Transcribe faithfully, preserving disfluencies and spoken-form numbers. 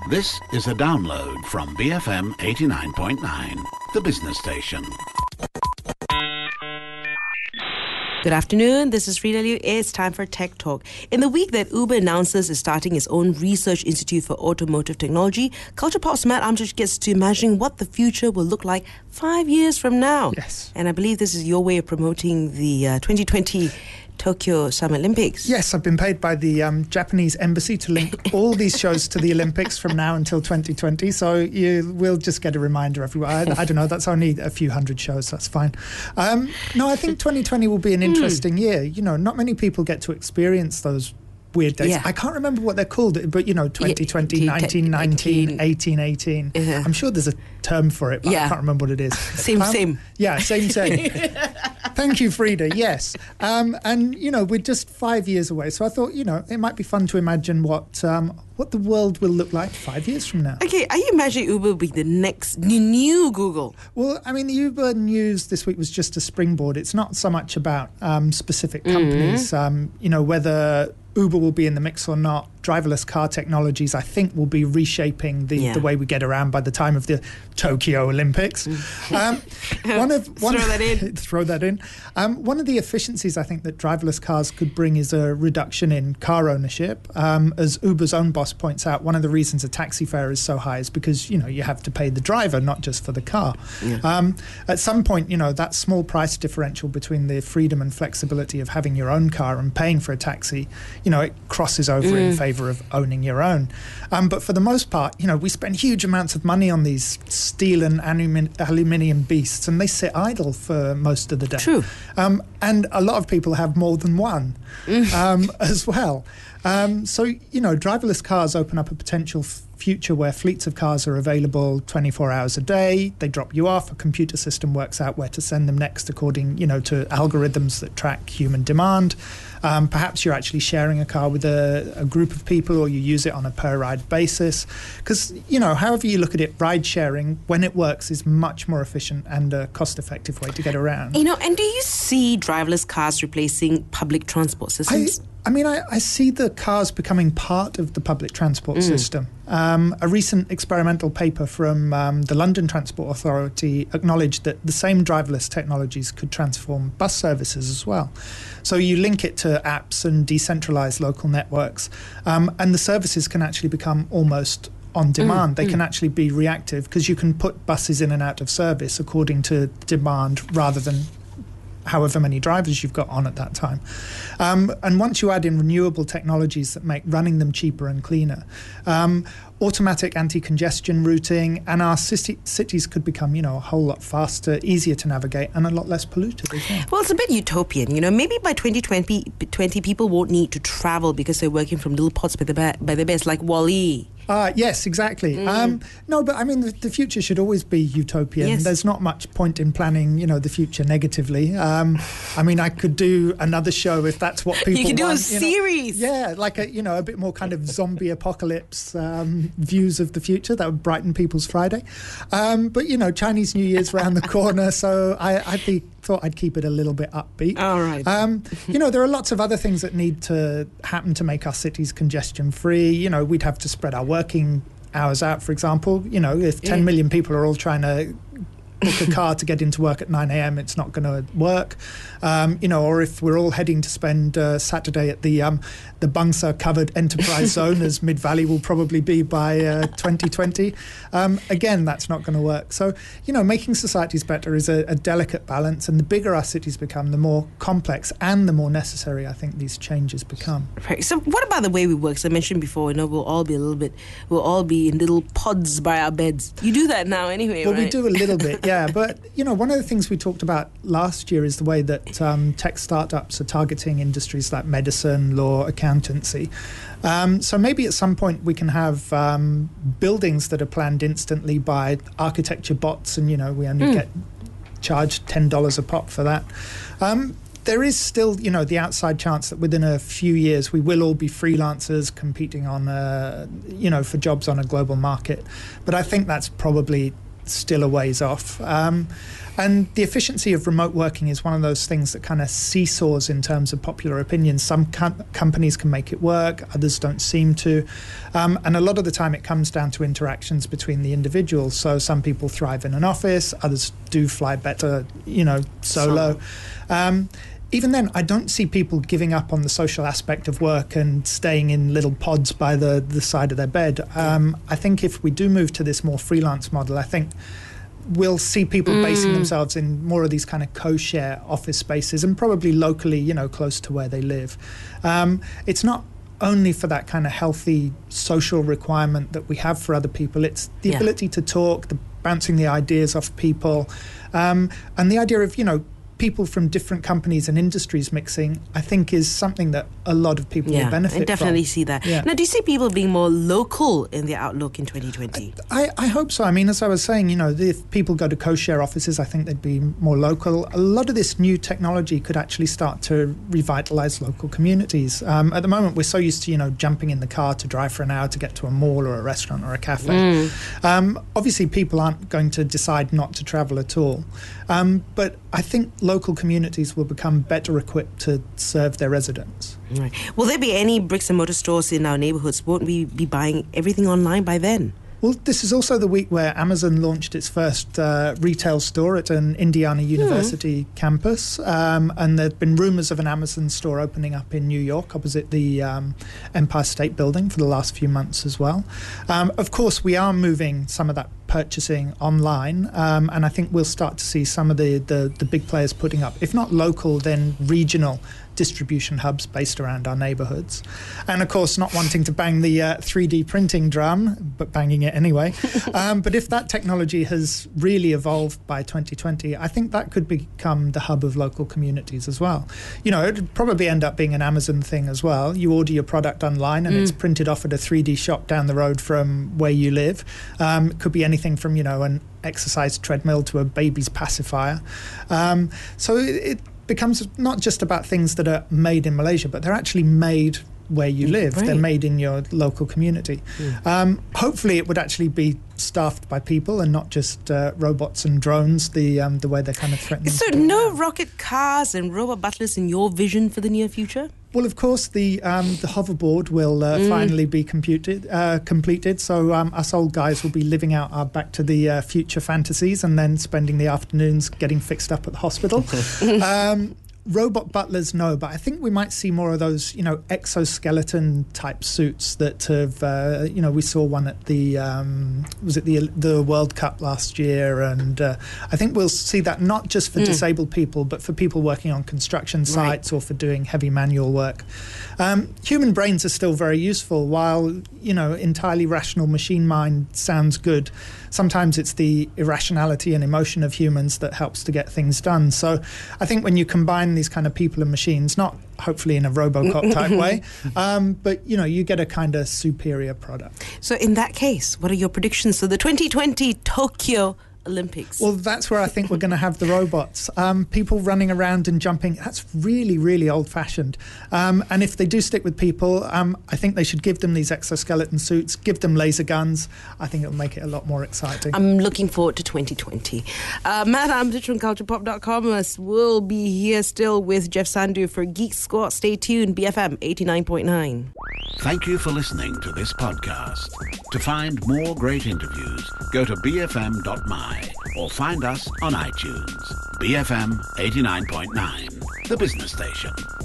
This is a download from B F M eighty-nine point nine, the business station. Good afternoon, this is Frida Liu. It's time for Tech Talk. In the week that Uber announces it's starting its own research institute for automotive technology, Culture Pop's Matt Armstrong gets to imagine what the future will look like five years from now. Yes. And I believe this is your way of promoting the uh, twenty twenty Tokyo Summer Olympics. Yes, I've been paid by the um, Japanese embassy to link all these shows to the Olympics from now until twenty twenty. So you will just get a reminder everywhere. I, I don't know, that's only a few hundred shows, that's fine. Um, no, I think twenty twenty will be an interesting mm. year. You know, not many people get to experience those weird days. Yeah. I can't remember what they're called, but you know, twenty twenty, yeah, nineteen nineteen, eighteen eighteen. Uh-huh. I'm sure there's a term for it, but yeah. I can't remember what it is. Same, um, same. Yeah, same, same. Thank you, Frida. Yes. Um, and, you know, we're just five years away. So I thought, you know, it might be fun to imagine what um, what the world will look like five years from now. Okay, are you imagining Uber will be the next new Google? Well, I mean, the Uber news this week was just a springboard. It's not so much about um, specific companies, mm-hmm. um, you know, whether Uber will be in the mix or not. Driverless car technologies, I think, will be reshaping the, yeah. the way we get around by the time of the Tokyo Olympics. Um, one of one throw that in. throw that in. Um, one of the efficiencies I think that driverless cars could bring is a reduction in car ownership. Um, as Uber's own boss points out, one of the reasons a taxi fare is so high is because you know you have to pay the driver, not just for the car. Yeah. Um, at some point, you know that small price differential between the freedom and flexibility of having your own car and paying for a taxi, you know, it crosses over mm. in favour of owning your own. Um, but for the most part, you know, we spend huge amounts of money on these steel and alumi- aluminium beasts, and they sit idle for most of the day. True. Um, and a lot of people have more than one mm. um, as well. Um, so, you know, driverless cars open up a potential f- future where fleets of cars are available twenty-four hours a day. They drop you off. A computer system works out where to send them next according, you know, to algorithms that track human demand. Um, perhaps you're actually sharing a car with a, a group of people, or you use it on a per-ride basis. Because, you know, however you look at it, ride sharing, when it works, is much more efficient and a cost-effective way to get around. You know, and do you see driverless cars replacing public transport systems? I, I mean, I, I see the cars becoming part of the public transport mm. system. Um, a recent experimental paper from um, the London Transport Authority acknowledged that the same driverless technologies could transform bus services as well. So you link it to apps and decentralized local networks, um, and the services can actually become almost on demand. Mm, they mm. can actually be reactive because you can put buses in and out of service according to demand rather than however many drivers you've got on at that time. Um, and once you add in renewable technologies that make running them cheaper and cleaner, um, automatic anti-congestion routing, and our city, cities could become, you know, a whole lot faster, easier to navigate, and a lot less polluted as well. Well, it's a bit utopian, you know. Maybe by twenty twenty, people won't need to travel because they're working from little pots by the, ba- by the best, like Wall-E. Uh, yes, exactly. Mm. Um, no, but I mean, the, the future should always be utopian. Yes. There's not much point in planning, you know, the future negatively. Um, I mean, I could do another show if that's what people want. You could do want, a series. Know. Yeah, like a, you know, a bit more kind of zombie apocalypse um, views of the future. That would brighten people's Friday. Um, but, you know, Chinese New Year's around the corner, so I, I'd be... thought I'd keep it a little bit upbeat. All right. Um, you know, there are lots of other things that need to happen to make our cities congestion-free. You know, we'd have to spread our working hours out, for example. You know, if ten million people are all trying to book a car to get into work at nine a.m., it's not going to work. Um, you know, or if we're all heading to spend uh, Saturday at the um, the Bangsa covered enterprise zone, as Mid Valley will probably be by uh, twenty twenty. Um, again, that's not going to work. So, you know, making societies better is a, a delicate balance, and the bigger our cities become, the more complex and the more necessary I think these changes become. Right. So what about the way we work? As I mentioned before, you know, we'll all be a little bit, we'll all be in little pods by our beds. You do that now anyway, well, right? we do a little bit, yeah. But, you know, one of the things we talked about last year is the way that um, tech startups are targeting industries like medicine, law, accountancy. Um, so maybe at some point we can have um, buildings that are planned instantly by architecture bots, and, you know, we only mm. get charged ten dollars a pop for that. Um, there is still, you know, the outside chance that within a few years we will all be freelancers competing on, uh, you know, for jobs on a global market. But I think that's probably still a ways off. Um, and the efficiency of remote working is one of those things that kind of seesaws in terms of popular opinion. Some com- companies can make it work, others don't seem to. Um, and a lot of the time it comes down to interactions between the individuals. So some people thrive in an office, others do fly better, you know, solo. Um, Even then, I don't see people giving up on the social aspect of work and staying in little pods by the, the side of their bed. Um, I think if we do move to this more freelance model, I think we'll see people mm. basing themselves in more of these kind of co-share office spaces and probably locally, you know, close to where they live. Um, it's not only for that kind of healthy social requirement that we have for other people. It's the yeah. ability to talk, the bouncing the ideas off people, um, and the idea of, you know, people from different companies and industries mixing, I think, is something that a lot of people yeah, will benefit from. I definitely see that. Yeah. Now, do you see people being more local in their outlook in twenty twenty? I, I hope so. I mean, as I was saying, you know, if people go to co-share offices, I think they'd be more local. A lot of this new technology could actually start to revitalize local communities. Um, at the moment, we're so used to, you know, jumping in the car to drive for an hour to get to a mall or a restaurant or a cafe. Mm. Um, obviously, people aren't going to decide not to travel at all. Um, but I think local communities will become better equipped to serve their residents. Right. Will there be any bricks and mortar stores in our neighborhoods? Won't we be buying everything online by then? Well, this is also the week where Amazon launched its first uh, retail store at an Indiana University mm. campus. Um, and there have been rumours of an Amazon store opening up in New York opposite the um, Empire State Building for the last few months as well. Um, of course, we are moving some of that purchasing online, um, and I think we'll start to see some of the, the, the big players putting up, if not local, then regional distribution hubs based around our neighbourhoods. And of course, not wanting to bang the uh, three D printing drum, but banging it anyway. um, but if that technology has really evolved by twenty twenty, I think that could become the hub of local communities as well. You know, it'd probably end up being an Amazon thing as well. You order your product online and mm. it's printed off at a three D shop down the road from where you live. Um, it could be anything from, you know, an exercise treadmill to a baby's pacifier. Um, so it, it becomes not just about things that are made in Malaysia, but they're actually made where you live. Right. They're made in your local community. Mm. Um, hopefully it would actually be staffed by people and not just uh, robots and drones, the um, the way they're kind of threatening. So no rocket cars and robot butlers in your vision for the near future? Well, of course, the um, the hoverboard will uh, mm. finally be computed, uh, completed. So um, us old guys will be living out our Back to the uh, Future fantasies and then spending the afternoons getting fixed up at the hospital. um, Robot butlers, no, but I think we might see more of those, you know, exoskeleton type suits that have, uh, you know, we saw one at the, um, was it the the World Cup last year, and uh, I think we'll see that not just for mm. disabled people, but for people working on construction sites right. or for doing heavy manual work. Um, human brains are still very useful. While, you know, entirely rational machine mind sounds good, sometimes it's the irrationality and emotion of humans that helps to get things done. So I think when you combine these kind of people and machines, not hopefully in a Robocop type way, um, but, you know, you get a kind of superior product. So in that case, what are your predictions for the twenty twenty Tokyo Olympics? Well, that's where I think we're going to have the robots. Um, people running around and jumping, that's really, really old-fashioned. Um, and if they do stick with people, um, I think they should give them these exoskeleton suits, give them laser guns. I think it'll make it a lot more exciting. I'm looking forward to twenty twenty. Uh, Matt Armitage from culture pop dot com will be here still with Jeff Sandhu for Geek Squad. Stay tuned, B F M eighty-nine point nine. Thank you for listening to this podcast. To find more great interviews, go to b f m dot m y or find us on iTunes. B F M eighty-nine point nine, the business station.